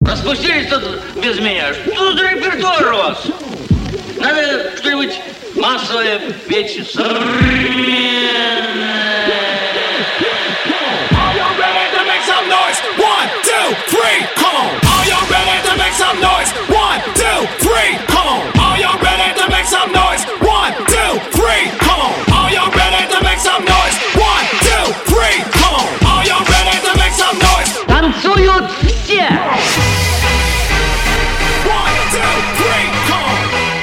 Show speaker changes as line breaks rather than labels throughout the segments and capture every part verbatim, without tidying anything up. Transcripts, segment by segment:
Распустились тут без меня. Что за репертуар у вас? Надо что-нибудь массовое петь, современное.
Are you ready to make some noise? One, two, three, come on. Are you ready to make some noise? One, two, three, come on. Are you ready to make some noise? One, two, three, come on. Are you ready to make some noise? One, two, three, come on. Are you ready to make some noise?
Танцуют все!
One, two, three, come on.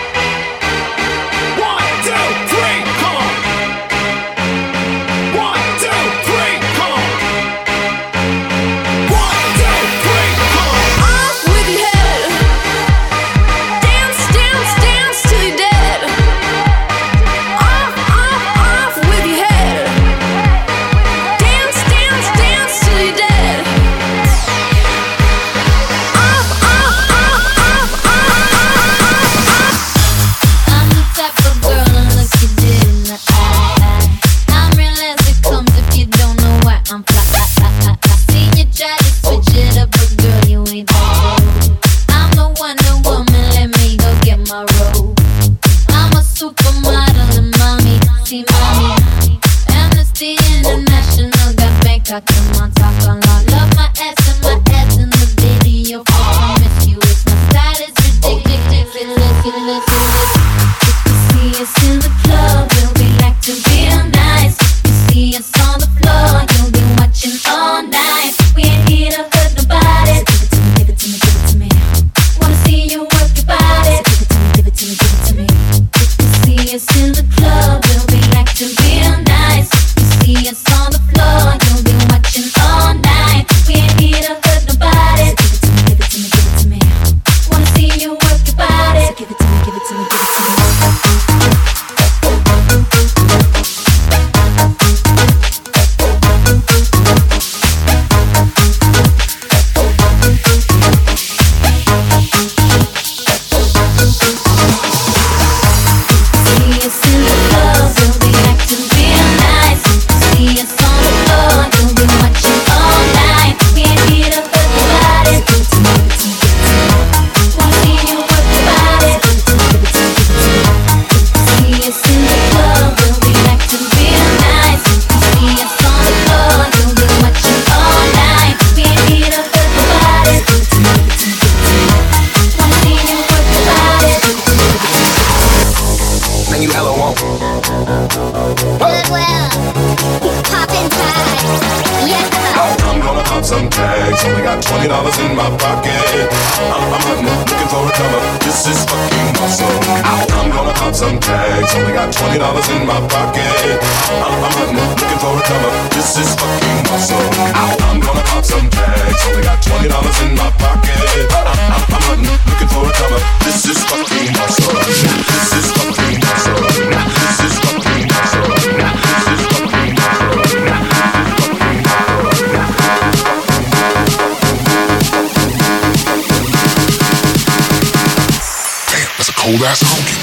One, two, three, come on. One, two, three, come on. One, two, three, come on.
Off with your head. Dance, dance, dance till you're dead. Off, off, off with your head. Dance, dance, dance till you're dead. Off, off, off, off, off, off, off.
I'm the type of girl and look you dead in the eye. I'm real as it comes if you don't know why I'm fly. Seen you try to switch it up, but girl, you ain't that bold. I'm the Wonder Woman, let me go get my robe. I'm a supermodel and mommy, see mommy. Amnesty International got Bangkok in my talk a lot. Love my ass and my ass in the video. I promise you, it's my style is ridiculous. Ridiculous. If you see us in the club, we'll be like to real nice. You see us on the floor, you'll be watching all night. We ain't here to hurt nobody. Give it to me, give it to me, give it to me. Wanna see you work your body. Give it to me, give it to me, give it to me. If you see us in the club, we'll be like to real nice. You see us on the floor, you'll be watching all night. We ain't here to hurt nobody. Give it to me, give it to me, give it to me. Wanna see you work your body. Give it to me, give it to me, give it to me. See us in the club, we'll be acting real nice. See us on the floor, you'll be watching all night. We ain't here to hurt nobody. Give it to me, give it to me, give it to me. Wanna see you work your body. Give it to me, give it to me, give it to me. See us in the club, we'll be acting real nice. See us on the floor, you'll be watching all night. We ain't here to hurt nobody. Give it to me, give it to me, give it to me. Wanna see you work your body.
Man, you hella won't.
Goodwill. Poppin' tags. Yeah.
I'm gonna pop some tags. Only got twenty dollars in my pocket. I'm, I'm hunting, looking for a come up. This is fucking awesome. I'm gonna pop some tags. Only got twenty dollars in my pocket. I'm, I'm hunting, looking for a come up. This is fucking awesome. I'm gonna pop some tags. Only got twenty dollars in my pocket. I'm, I'm, I'm hunting, looking for a come up. This is fucking awesome. This is fucking awesome. This is fucking awesome. This is fucking awesome. This is fucking awesome. Damn, that's a cold ass honky.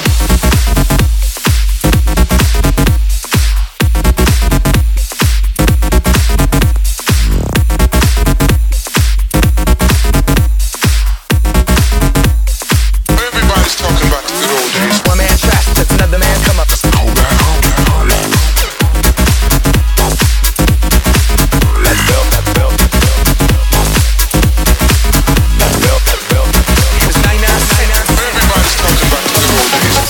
Everybody's talking about the good old days.
One man trash, that's another man come up.
That's a cold ass honky.
Let's build, let's build. Let's build, let's build. It's ninety-nine, ninety-nine.
Everybody's talking about the good old days.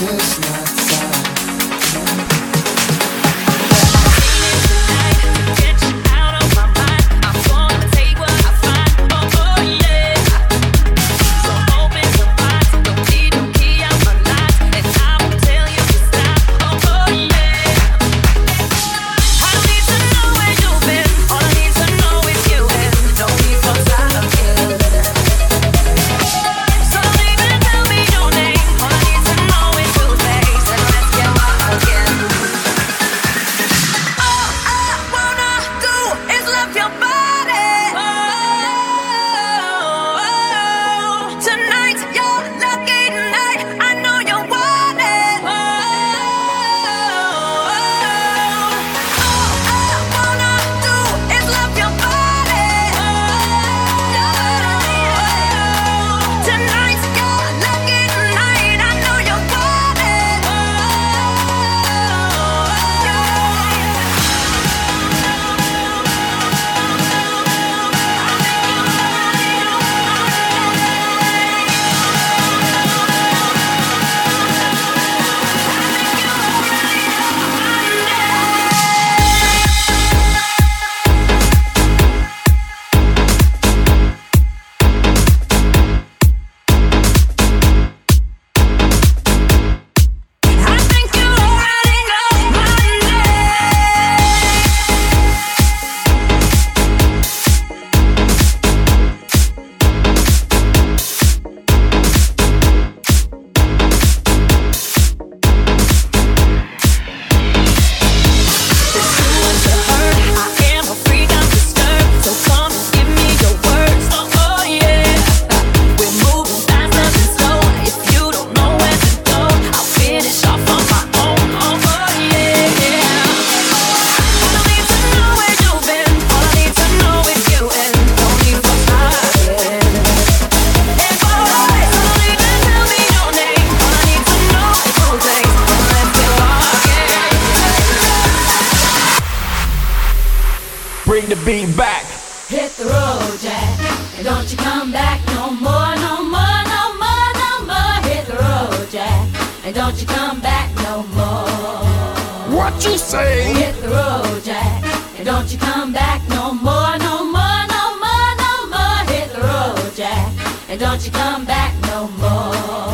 bring the beat back.
Hit the road, Jack, and don't you come back no more, no more, no more, no more. Hit the road, Jack, and don't you come back no more.
What you say?
Hit the road, Jack, and don't you come back no more, no more, no more, no more. Hit the road, Jack, and don't you come back no more.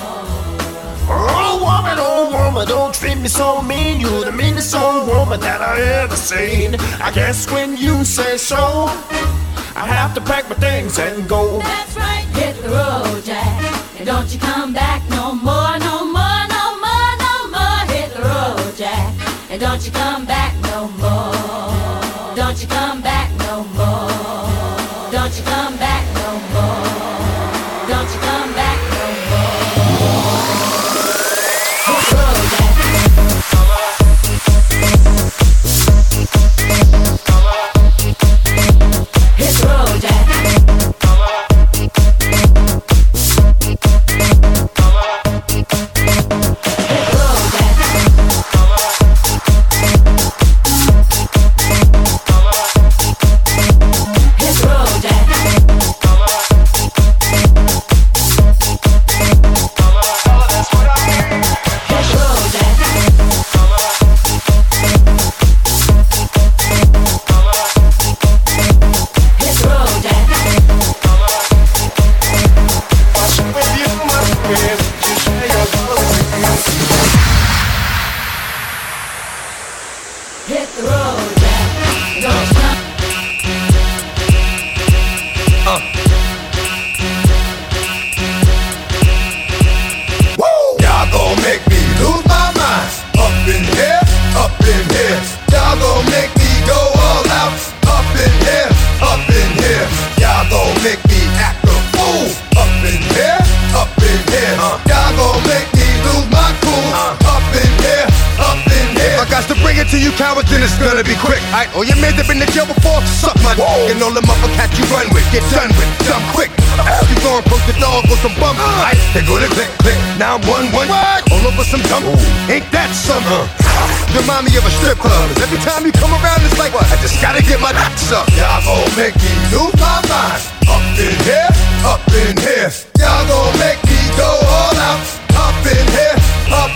Oh woman, oh woman, don't treat me so mean. You're the meanest old woman that I ever seen. I guess when you say so, I have to pack my things and go.
That's right. Hit the road, Jack, and don't you come back no more, no more, no more, no more. Hit the road, Jack, and don't you come back no more. Don't you come back no more. Don't you come back no more. Don't you come back no more. Hit the road, Jack. Hit the road, Jack.
Oh, you made it in the jail before? Suck my dick and all them other cats you run with. Get done with, dumb quick. You gon' poke the dog with some bump. Right, they go to click, click. Now I'm one, one. What? All over some dump. Ain't that something? You remind me of a strip club. Every time you come around, it's like, what? I just gotta get my nuts up. Y'all gon' make me lose my mind. Up in here, up in here. Y'all gon' make me go all out. Up in here, up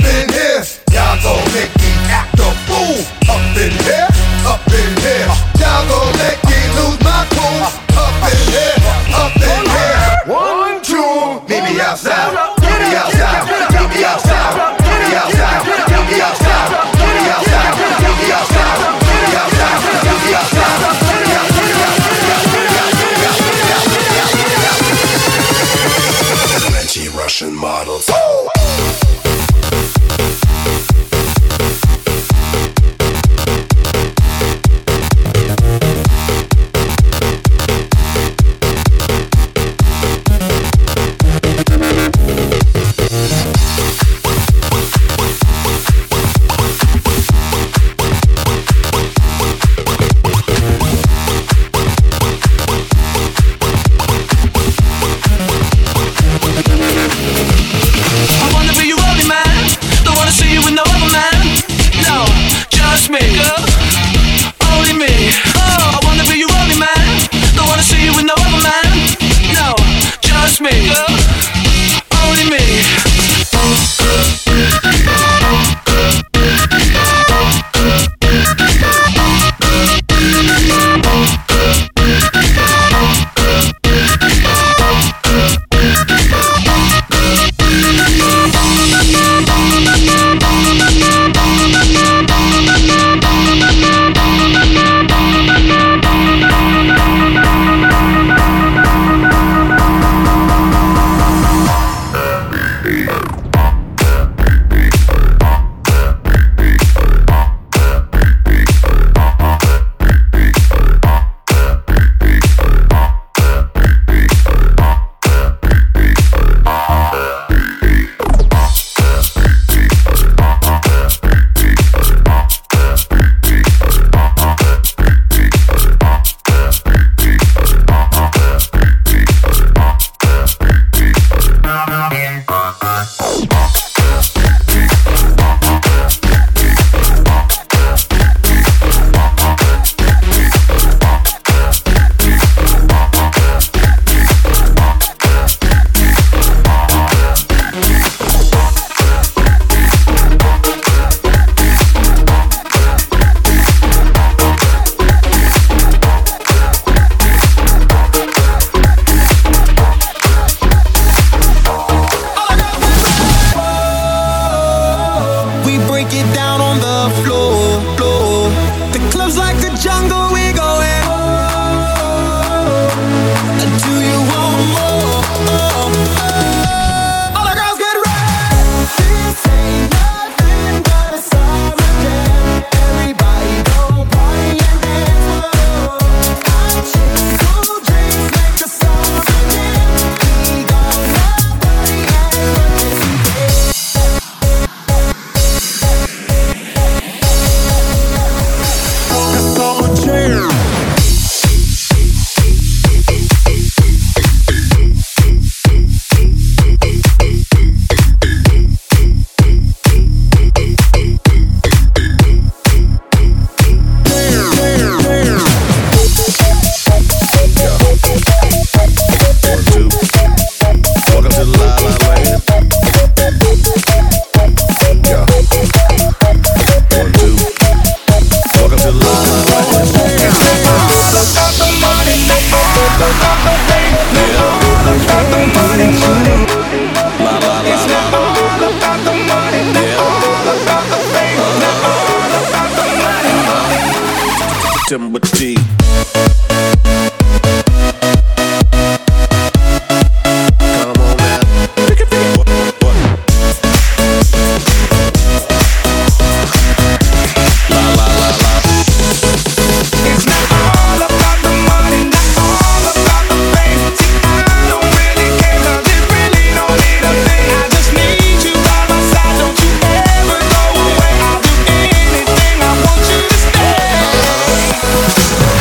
we break it down on the floor, floor. The club's like a jungle, we going. Do you want more? All the girls get ready. This ain't nothing but a summer jam. Everybody go party and dance. Hot chicks, cool drinks, make the summer jam. We gonna party as much as we can. The summer jam.
Timber T. Come on now. What? What? La la la la.
It's not all about the money, not all about the fame. See, I don't really care, 'cause it really don't mean a thing. I just need you by my side, don't you ever go away. I'll do anything, I want you to stay.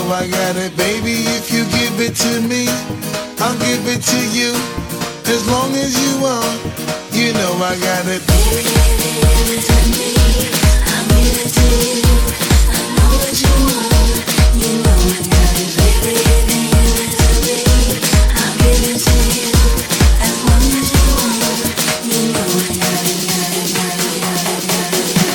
I got it, baby. If you give it to me, I'll give it to you. As long as you want, you know I got it. Baby, give it to me, I'll give it to you. I know what you want, you know I got it. Baby, give it to me, I'll give it to you. As long as you want, you know I got it, got it, got it, got it, got it, got it.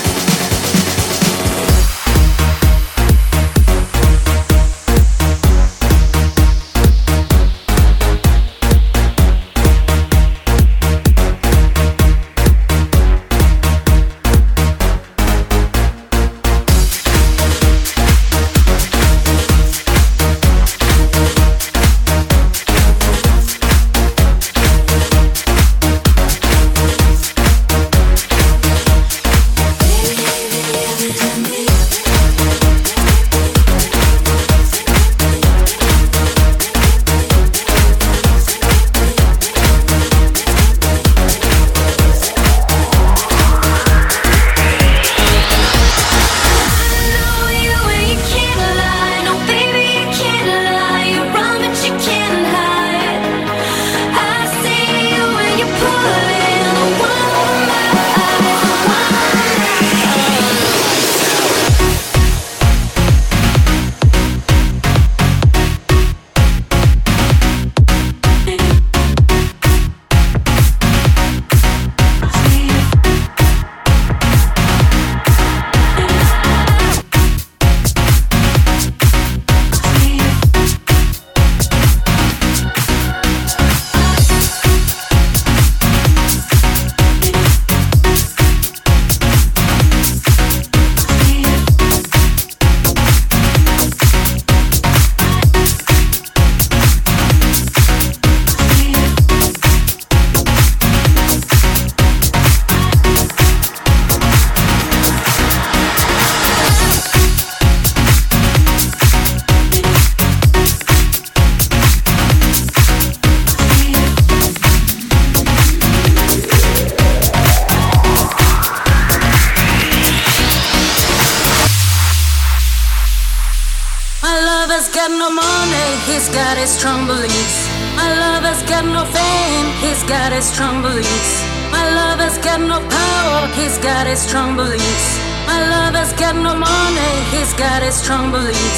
got no money, he's got his strong beliefs. My lover's got no fame, he's got his strong beliefs. My lover's got no power, he's got his strong beliefs. My lover's got no money, he's got his strong beliefs.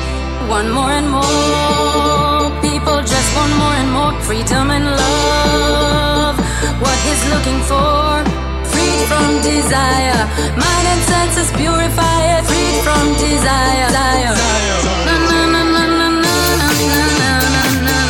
One more and more, people just want more and more freedom and love. What he's looking for, freed from desire. Mind and senses purified, freed from desire. Na na na na na na na na na na.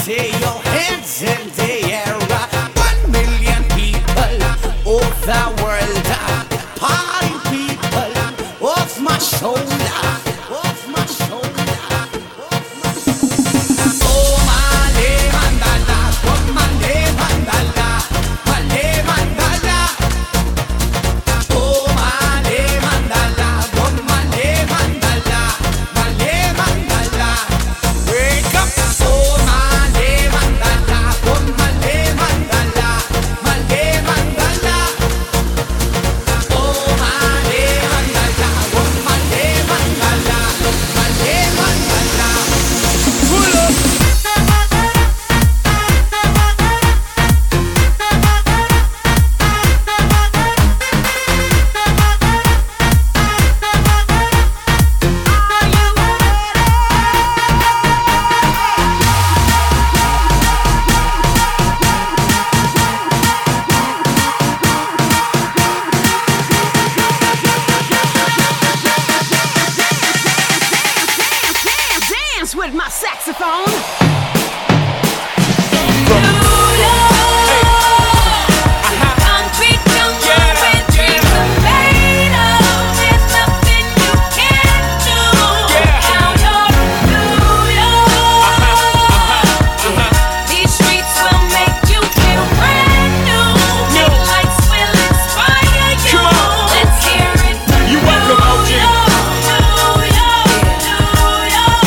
see your hands in the air. One million people of the world. Party people off my shoulder. Off my shoulder. Oh, male mandala. Oh, male mandala. Male mandala. Oh, male mandala. Oh, male mandala. Male mandala. Wake up. Oh, male mandala. Oh, male mandala. Male mandala. Oh, male mandala. Oh, male mandala. Male mandala. Pull up. Dance with my saxophone.
Concrete jungle where dreams are made of. There's nothing you can't do. Now you're New York. These streets will make you feel brand new. New lights will inspire you. Let's hear it from
You welcome, O G.
New York, New York,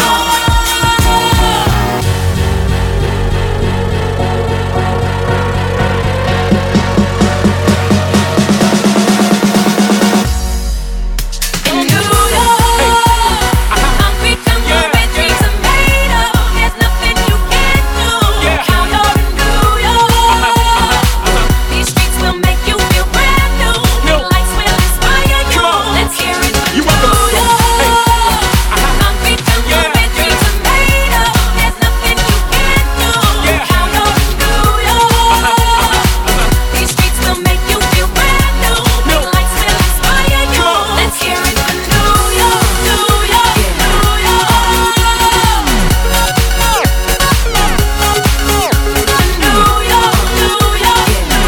In New York, concrete jungle where dreams are made of. There's nothing you can't do. Now you're in New York. These streets will make you feel brand new. New lights will inspire you. Let's hear it from New York. Concrete jungle where dreams are made of. There's nothing you can't do. Now you're in New York. These streets will make you feel brand new. New lights will inspire you. Let's hear it from New York, New York, New York. New York, New York,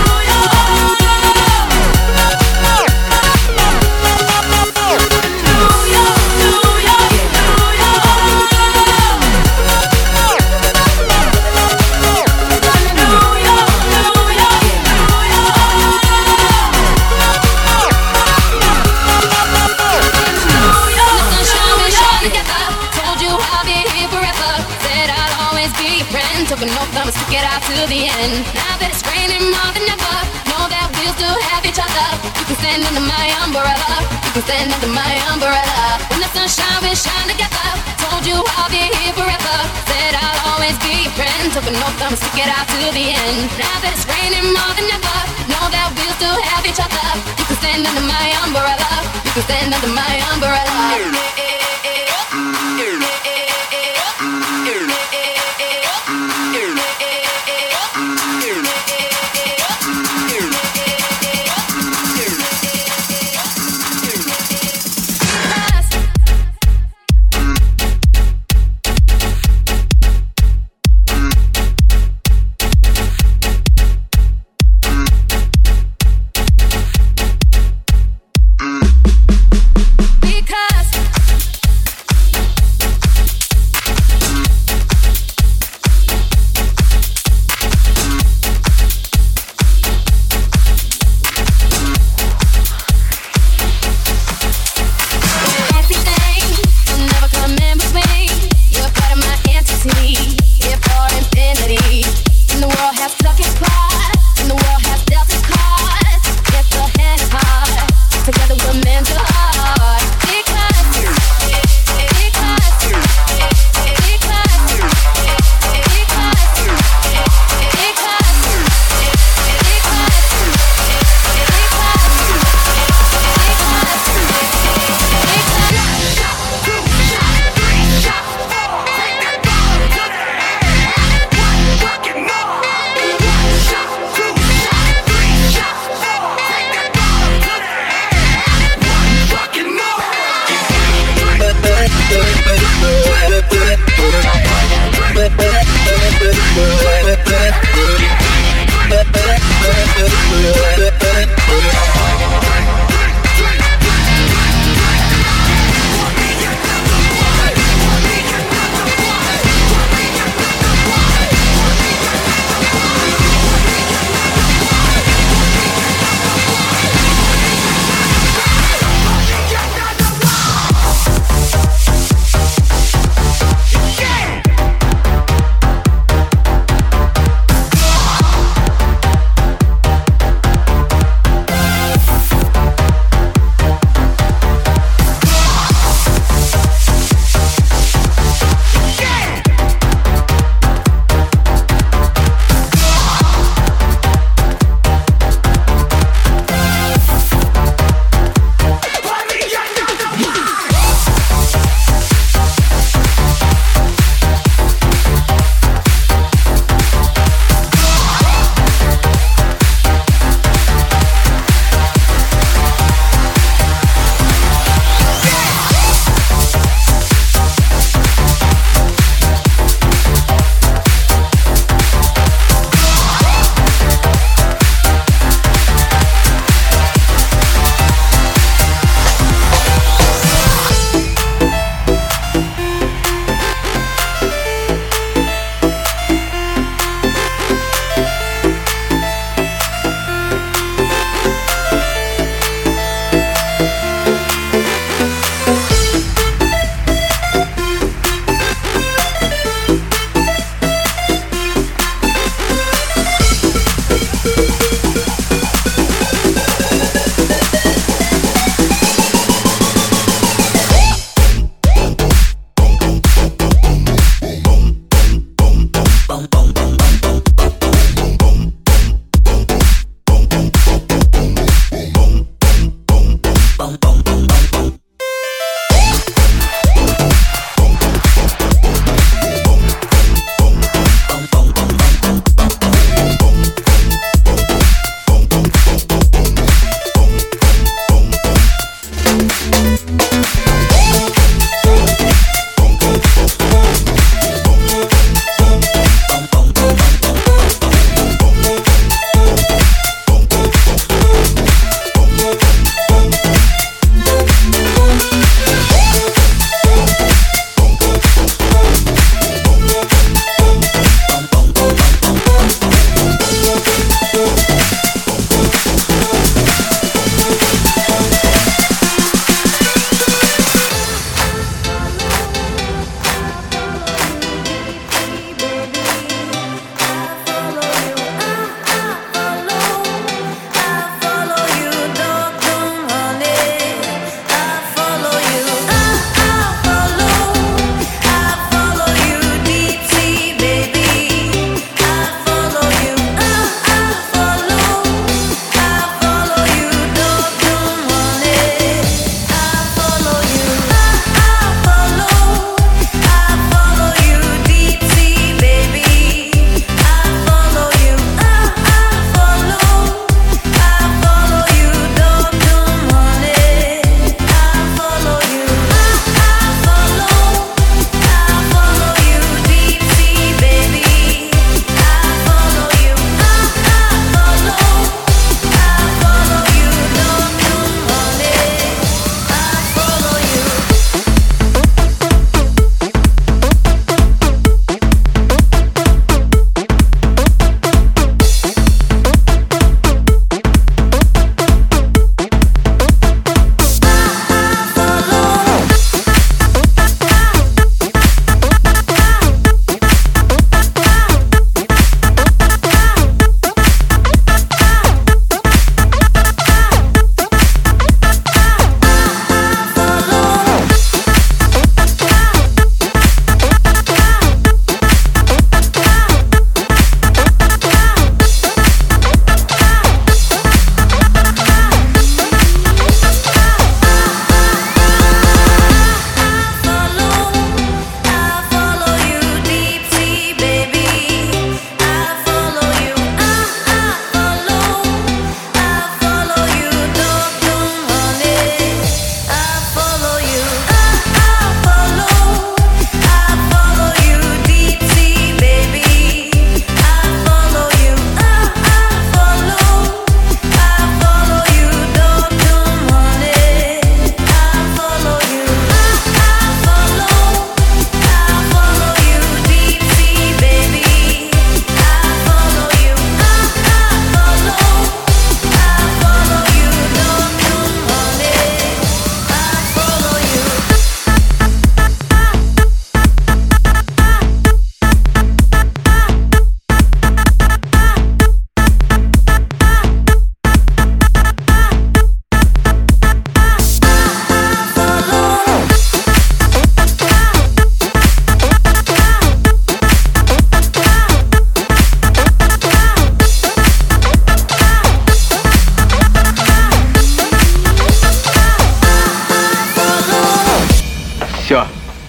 Told you I'll be here forever. Said I'll always be your friend. Took an oath I'ma stick it out to the end. Now that it's raining more than ever, know that we'll still have each other. You can stand under my umbrella. You can stand under my umbrella. When the sunshine, we shine together. Told you I'll be here forever. Said I'll always be your friend. Took an oath I'ma stick it out to the end. Now that it's raining more than ever, know that we'll still have each other. You can stand under my umbrella. You can stand under my umbrella. Because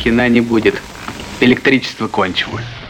хина не будет. Электричество кончилось.